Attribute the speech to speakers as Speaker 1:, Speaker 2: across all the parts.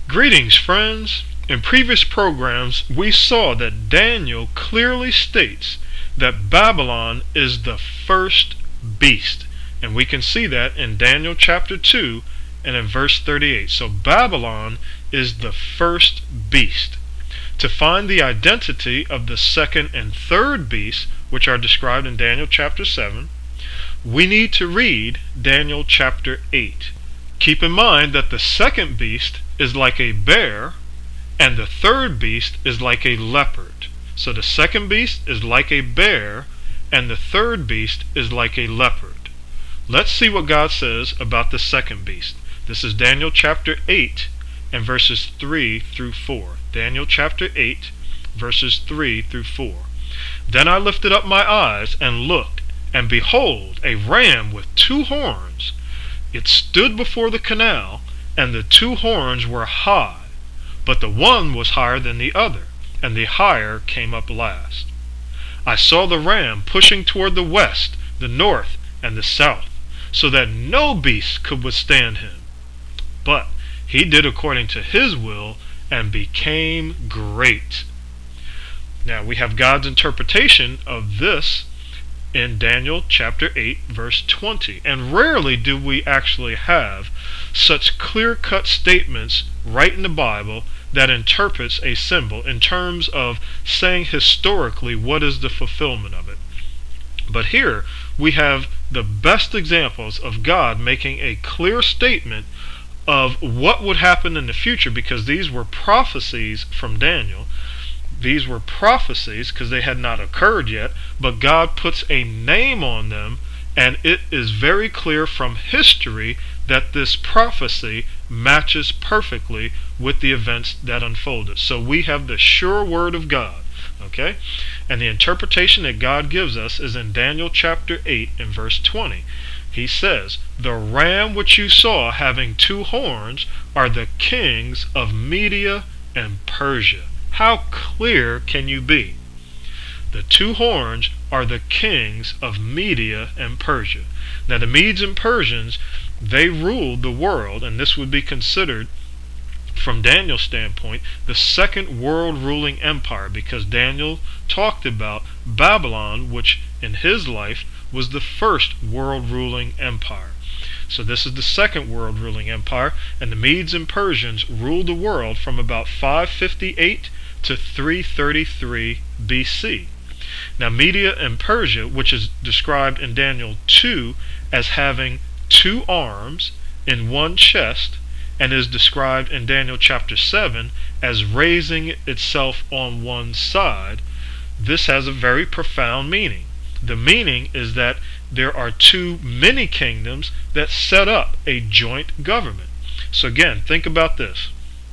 Speaker 1: Greetings, friends. In previous programs, we saw that Daniel clearly states that Babylon is the first beast. And we can see that in Daniel chapter 2 and in verse 38. So Babylon is the first beast. To find the identity of the second and third beasts, which are described in Daniel chapter 7, we need to read Daniel chapter 8. Keep in mind that the second beast is like a bear, and the third beast is like a leopard. So the second beast is like a bear, and the third beast is like a leopard. Let's see what God says about the second beast. This is Daniel chapter 8 and verses 3 through 4. Daniel chapter 8, verses 3 through 4. Then I lifted up my eyes and looked, and behold, a ram with two horns. It stood before the canal, and the two horns were high, but the one was higher than the other, and the higher came up last. I saw the ram pushing toward the west, the north, and the south, so that no beast could withstand him. But he did according to his will, and became great. Now we have God's interpretation of this in Daniel chapter 8 verse 20. And rarely do we actually have such clear-cut statements right in the Bible that interprets a symbol in terms of saying historically what is the fulfillment of it. But here we have the best examples of God making a clear statement of what would happen in the future, because these were prophecies from Daniel. These were prophecies because they had not occurred yet, but God puts a name on them, and it is very clear from history that this prophecy matches perfectly with the events that unfolded. So we have the sure word of God, okay? And the interpretation that God gives us is in Daniel chapter 8 and verse 20. He says, "The ram which you saw having two horns are the kings of Media and Persia." How clear can you be? The two horns are the kings of Media and Persia. Now the Medes and Persians, they ruled the world, and this would be considered, from Daniel's standpoint, the second world ruling empire, because Daniel talked about Babylon, which in his life was the first world ruling empire. So this is the second world ruling empire, and the Medes and Persians ruled the world from about 558 to 333 BC. Now Media and Persia, which is described in Daniel 2 as having two arms in one chest, and is described in Daniel chapter 7 as raising itself on one side, this has a very profound meaning. The meaning is that there are two mini kingdoms that set up a joint government. So again, think about this.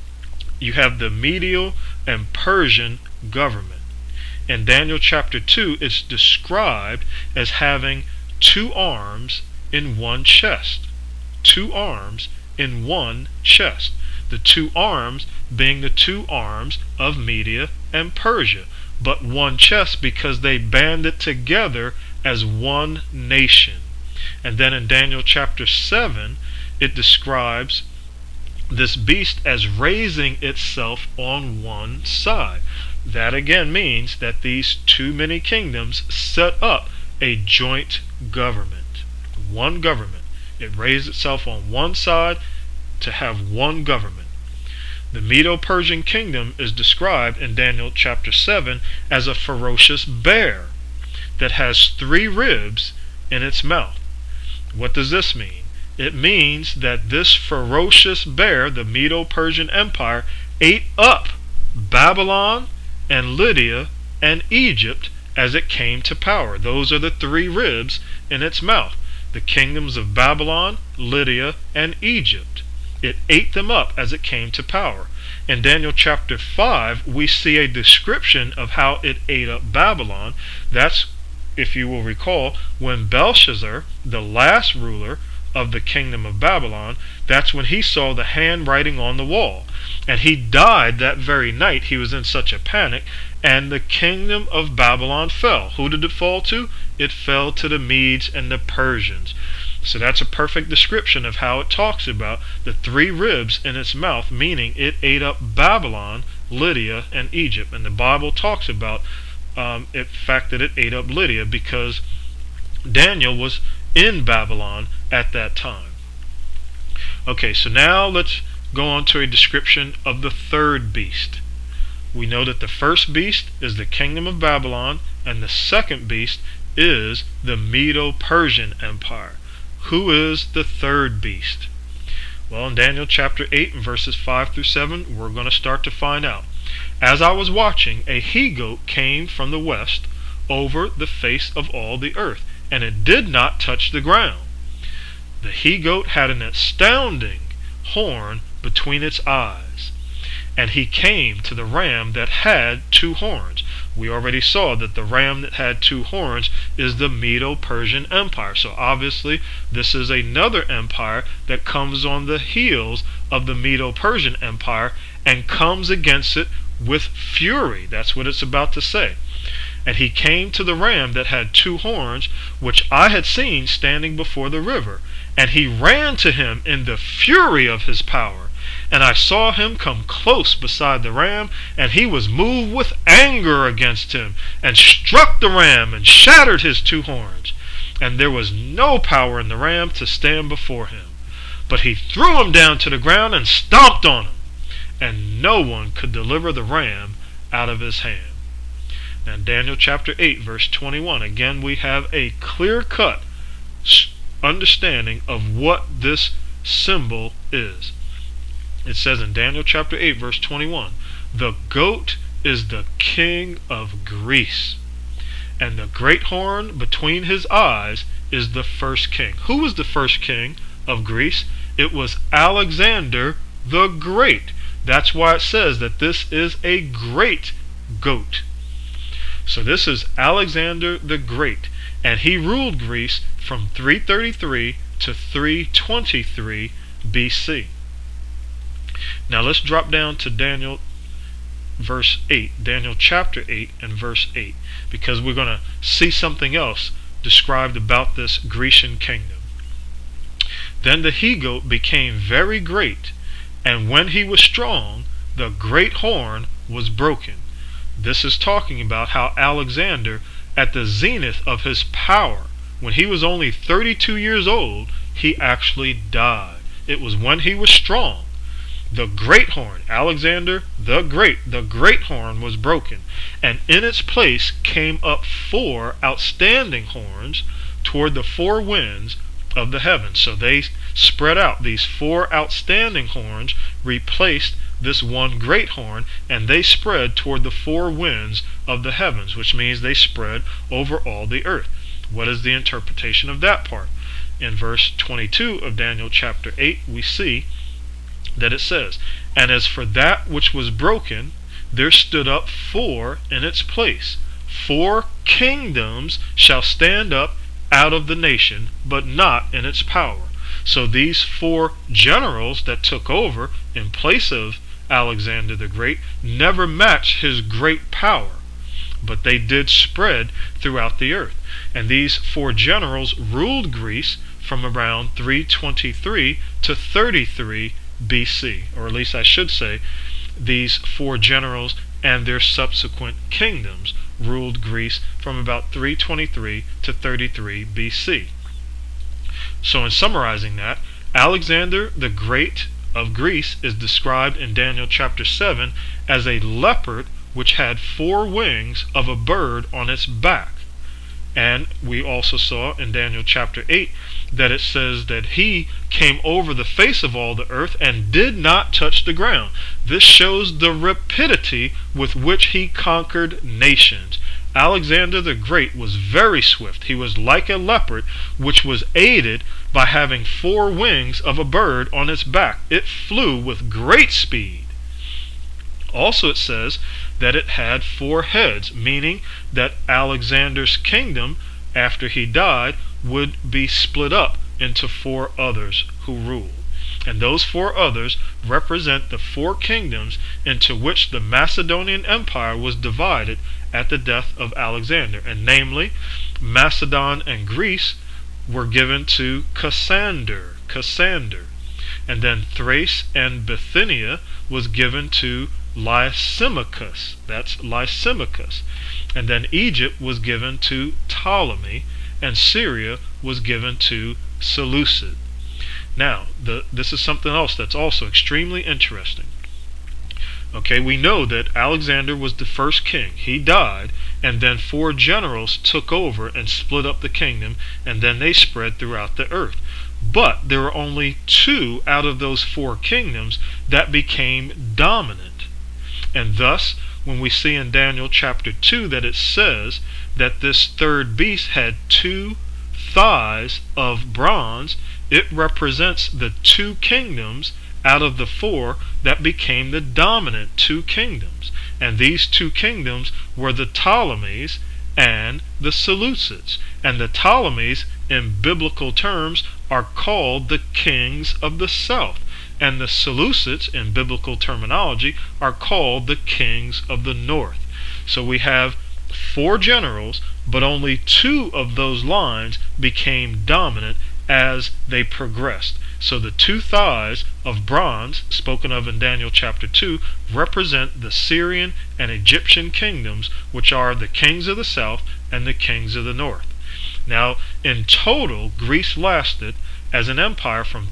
Speaker 1: You have the Medial and Persian government. In Daniel chapter 2, it's described as having two arms in one chest. Two arms in one chest. The two arms being the two arms of Media and Persia, but one chest because they banded together as one nation. And then in Daniel chapter 7, it describes this beast as raising itself on one side. That again means that these two mini kingdoms set up a joint government. One government. It raised itself on one side to have one government. The Medo-Persian kingdom is described in Daniel chapter 7 as a ferocious bear that has 3 ribs in its mouth. What does this mean? It means that this ferocious bear, the Medo-Persian Empire, ate up Babylon and Lydia and Egypt as it came to power. Those are the 3 ribs in its mouth. The kingdoms of Babylon, Lydia, and Egypt. It ate them up as it came to power. In Daniel chapter 5, we see a description of how it ate up Babylon. That's, if you will recall, when Belshazzar, the last ruler of the kingdom of Babylon, that's when he saw the handwriting on the wall. And he died that very night. He was in such a panic, and the kingdom of Babylon fell. Who did it fall to? It fell to the Medes and the Persians. So that's a perfect description of how it talks about the 3 ribs in its mouth, meaning it ate up Babylon, Lydia, and Egypt. And the Bible talks about the fact that it ate up Lydia because Daniel was in Babylon at that time. Okay, so now let's go on to a description of the 3rd beast. We know that the first beast is the kingdom of Babylon, and the second beast is the Medo-Persian Empire. Who is the 3rd beast? Well, in Daniel chapter 8 and verses 5 through 7, we're going to start to find out. As I was watching, a he-goat came from the west over the face of all the earth, and it did not touch the ground. The he-goat had an astounding horn between its eyes, and he came to the ram that had 2 horns. We already saw that the ram that had 2 horns is the Medo-Persian Empire. So obviously this is another empire that comes on the heels of the Medo-Persian Empire and comes against it with fury. That's what it's about to say. And he came to the ram that had 2 horns, which I had seen standing before the river. And he ran to him in the fury of his power. And I saw him come close beside the ram, and he was moved with anger against him, and struck the ram and shattered his 2 horns. And there was no power in the ram to stand before him. But he threw him down to the ground and stomped on him. And no one could deliver the ram out of his hand. Now in Daniel chapter 8 verse 21, again we have a clear-cut understanding of what this symbol is. It says in Daniel chapter 8 verse 21, the goat is the king of Greece, and the great horn between his eyes is the first king. Who was the first king of Greece? It was Alexander the Great. That's why it says that this is a great goat. So this is Alexander the Great, and he ruled Greece from 333 to 323 BC. Now let's drop down to Daniel verse 8, Daniel chapter 8 and verse 8, because we're going to see something else described about this Grecian kingdom. Then the he-goat became very great, and when he was strong, the great horn was broken. This is talking about how Alexander, at the zenith of his power, when he was only 32 years old, he actually died. It was when he was strong. The great horn, Alexander the great horn was broken, and in its place came up 4 outstanding horns toward the 4 winds of the heavens. So they spread out. These 4 outstanding horns replaced this one great horn, and they spread toward the 4 winds of the heavens, which means they spread over all the earth. What is the interpretation of that part? In verse 22 of Daniel chapter 8, we see that it says, and as for that which was broken, there stood up 4 in its place. 4 kingdoms shall stand up out of the nation, but not in its power. So these 4 generals that took over in place of Alexander the Great never matched his great power, but they did spread throughout the earth. And these 4 generals ruled Greece from around 323 to 33 BC, or at least I should say these 4 generals and their subsequent kingdoms ruled Greece from about 323 to 33 BC. So in summarizing that, Alexander the Great of Greece is described in Daniel chapter 7 as a leopard which had 4 wings of a bird on its back. And we also saw in Daniel chapter 8 that it says that he came over the face of all the earth and did not touch the ground. This shows the rapidity with which he conquered nations. Alexander the Great was very swift. He was like a leopard, which was aided by having 4 wings of a bird on its back. It flew with great speed. Also it says that it had 4 heads, meaning that Alexander's kingdom, after he died, would be split up into 4 others who ruled. And those 4 others represent the 4 kingdoms into which the Macedonian Empire was divided at the death of Alexander. And namely, Macedon and Greece were given to Cassander. And then Thrace and Bithynia was given to Lysimachus. That's Lysimachus. And then Egypt was given to Ptolemy, and Syria was given to Seleucid. Now, this is something else that's also extremely interesting. Okay, we know that Alexander was the first king. He died, and then 4 generals took over and split up the kingdom, and then they spread throughout the earth. But there were only 2 out of those 4 kingdoms that became dominant. And thus, when we see in Daniel chapter 2 that it says that this third beast had 2 thighs of bronze, it represents the 2 kingdoms out of the 4 that became the dominant 2 kingdoms. And these 2 kingdoms were the Ptolemies and the Seleucids. And the Ptolemies, in biblical terms, are called the kings of the south. And the Seleucids, in biblical terminology, are called the kings of the north. So we have 4 generals, but only 2 of those lines became dominant as they progressed. So the 2 thighs of bronze spoken of in Daniel chapter 2 represent the Syrian and Egyptian kingdoms, which are the kings of the south and the kings of the north. Now, in total, Greece lasted as an empire from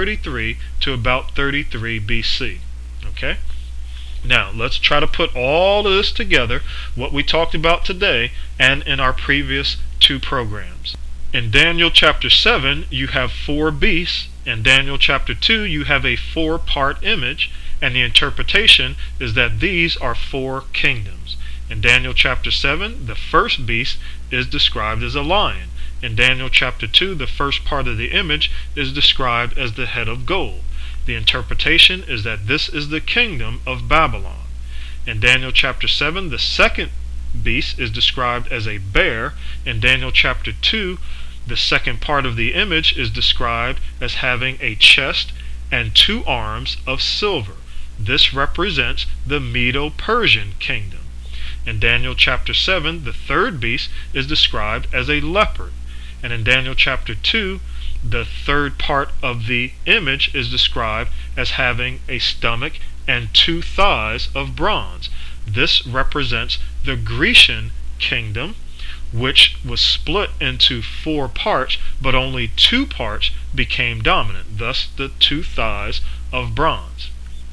Speaker 1: 333 to about 33 BC. Okay? Now, let's try to put all of this together, what we talked about today and in our previous 2 programs. In Daniel chapter 7, you have 4 beasts. In Daniel chapter 2, you have a 4-part image, and the interpretation is that these are 4 kingdoms. In Daniel chapter 7, the first beast is described as a lion. In Daniel chapter 2, the first part of the image is described as the head of gold. The interpretation is that this is the kingdom of Babylon. In Daniel chapter 7, the second beast is described as a bear. In Daniel chapter 2, the second part of the image is described as having a chest and 2 arms of silver. This represents the Medo-Persian kingdom. In Daniel chapter 7, the third beast is described as a leopard. And in Daniel chapter 2, the third part of the image is described as having a stomach and 2 thighs of bronze. This represents the Grecian kingdom, which was split into 4 parts, but only 2 parts became dominant, thus the 2 thighs of bronze.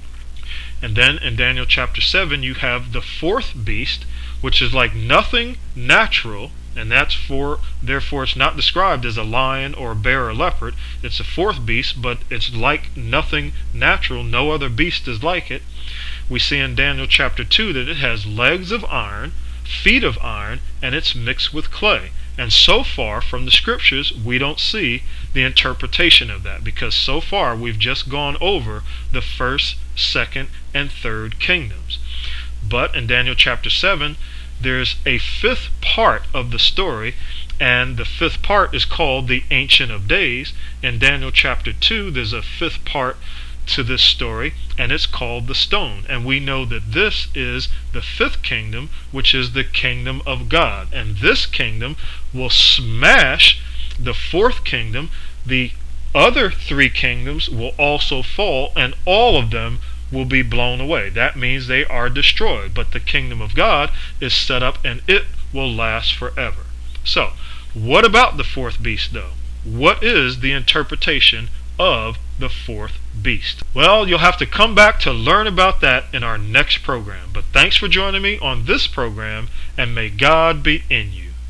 Speaker 1: And then in Daniel chapter 7, you have the 4th beast, which is like nothing natural, and therefore it's not described as a lion or a bear or leopard. It's a 4th beast, but it's like nothing natural. No other beast is like it. We see in Daniel chapter 2 that it has legs of iron, feet of iron, and it's mixed with clay. And so far from the scriptures, we don't see the interpretation of that, because so far we've just gone over the 1st, 2nd, and 3rd kingdoms. But in Daniel chapter 7, there's a 5th part of the story, and the 5th part is called the Ancient of Days. In Daniel chapter 2, there's a 5th part to this story, and it's called the stone. And we know that this is the 5th kingdom, which is the kingdom of God. And this kingdom will smash the 4th kingdom. The other 3 kingdoms will also fall, and all of them will be blown away. That means they are destroyed. But the kingdom of God is set up, and it will last forever. So, what about the 4th beast, though? What is the interpretation of the 4th beast? Well, you'll have to come back to learn about that in our next program. But thanks for joining me on this program, and may God be in you.